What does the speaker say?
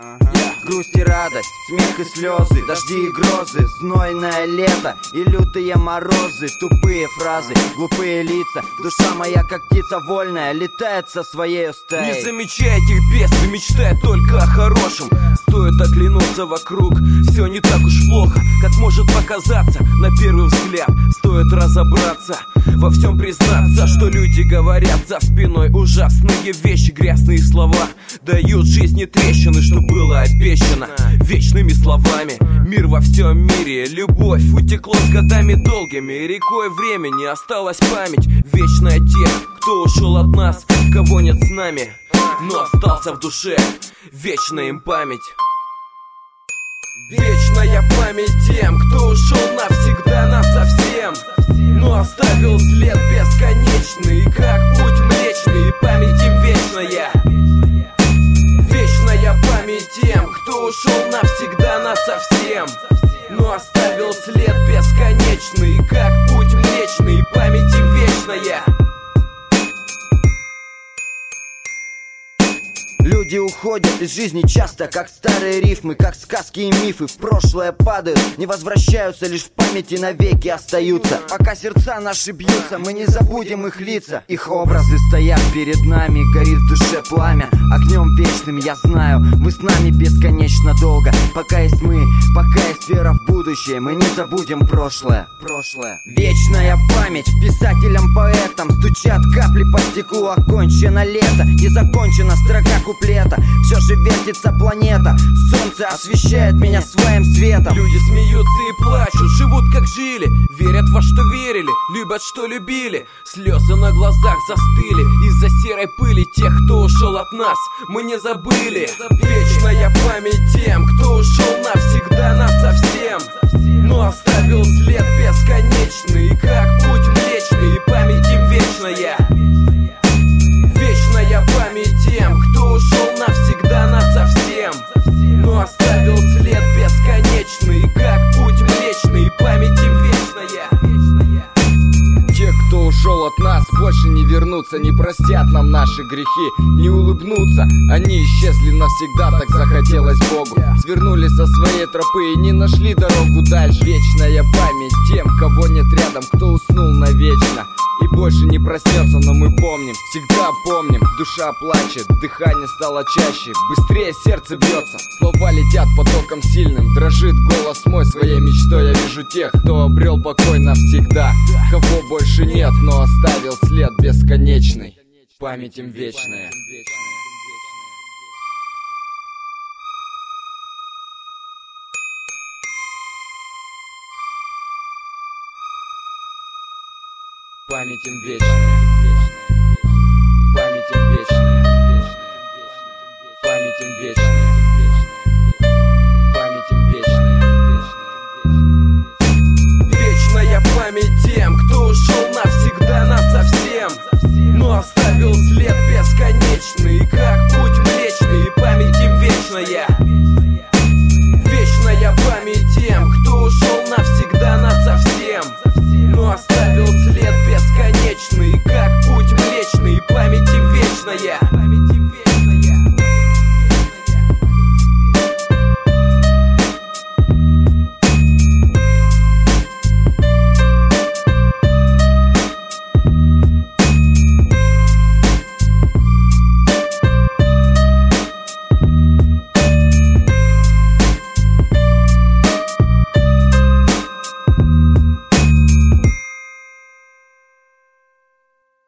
Грусть и радость, смех и слезы, дожди и грозы, знойное лето и лютые морозы. Тупые фразы, глупые лица, душа моя как птица вольная летает со своей стаей. Не замечай этих бедствий, мечтай только о хорошем. Стоит оглянуться вокруг, все не так уж плохо, как может показаться на первый взгляд. Стоит разобраться, во всем признаться, что люди говорят за спиной ужасные вещи. Грязные слова дают жизни трещины, что было обещано вечными словами. Мир во всем мире, любовь утекло с годами долгими. Рекой времени осталась память вечная тех, кто ушел от нас, кого нет с нами, но остался в душе. Вечная им память. Вечная память тем, кто ушел навсегда насовсем, но оставил след бесконечный, как путь млечный. Память им вечная. Вечная память тем, кто ушел навсегда насовсем, но оставил след бесконечный, как путь млечный. Память им вечная. Люди уходят из жизни часто, как старые рифмы, как сказки и мифы. В прошлое падают, не возвращаются, лишь в памяти навеки остаются. Пока сердца наши бьются, мы не забудем их лица. Их образы стоят перед нами, горит в душе пламя огнем вечным, я знаю, вы с нами бесконечно долго. Пока есть мы, пока есть вера в будущее, мы не забудем прошлое. Вечная память писателям, поэтам. Стучат капли по стеклу, окончено лето, не закончена строка куплета. Все же вертится планета, солнце освещает меня своим светом. Люди смеются и плачут, живут как жили, верят во что верили, любят что любили. Слезы на глазах застыли из-за серой пыли тех, кто ушел от нас, мы не забыли. Вечная память тем, кто ушел навсегда насовсем, но оставил след бесконечный, как путь млечный. Память им вечная. Вечная память тем, кто ушел навсегда насовсем, но оставил след бесконечный, как путь млечный. Память им вечная. Те, кто ушел от нас, больше не вернутся, не простят нам наши грехи, не улыбнутся. Они исчезли навсегда, так захотелось Богу. Свернули со своей тропы и не нашли дорогу дальше. Вечная память тем, кого нет рядом, кто уснул навечно и больше не проснется, но мы помним, всегда помним. Душа плачет, дыхание стало чаще, быстрее сердце бьется, слова летят потоком сильным, дрожит голос мой, своей мечтой я вижу тех, кто обрел покой навсегда, кого больше нет, но оставил след бесконечный. Память им вечная. Память им вечная.